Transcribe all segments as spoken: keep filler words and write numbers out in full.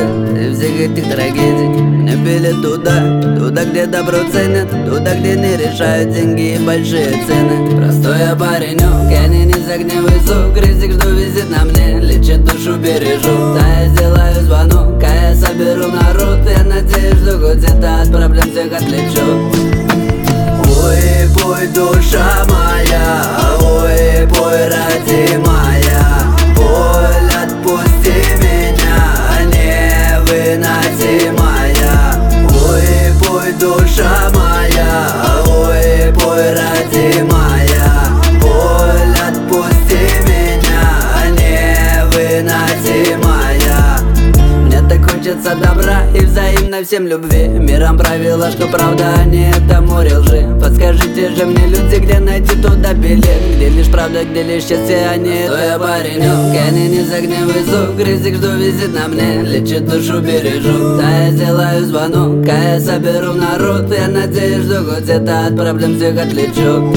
и всех этих трагедий. Мне билет туда, туда, где добро ценят, туда, где не решают деньги и большие цены. Простой я паренек, я не из огневый звук, ризик жду, визит на мне, лечит душу, бережу. Да, я сделаю звонок, а я соберу народ, я надеюсь, что хоть это от проблем всех отлечу. Ой, пой, душа моя, ой, пой, родимая, боль отпусти меня, невыносимая. Ой, пой, душа моя, ой, пой, родимая, боль отпусти меня, невыносимая. Мне так хочется добра и взаимно всем любви. Миром правила, что правда, а не это море лжи. Подскажите же мне, люди, где найти туда билет, где лишь правда, где лишь счастье, а не это. Я паренек, я не из огневый звук, ризик жду, визит на мне, лечит душу, бережу. Да, я сделаю звонок, а я соберу народ, я надеюсь, что хоть это от проблем всех отлечу.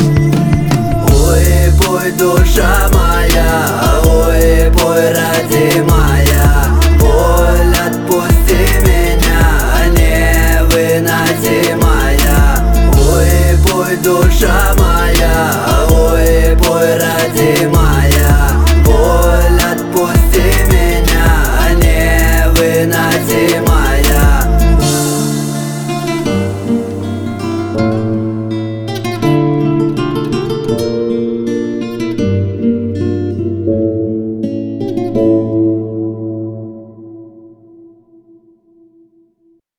Ой, пой, душа моя, ой, пой, родимая,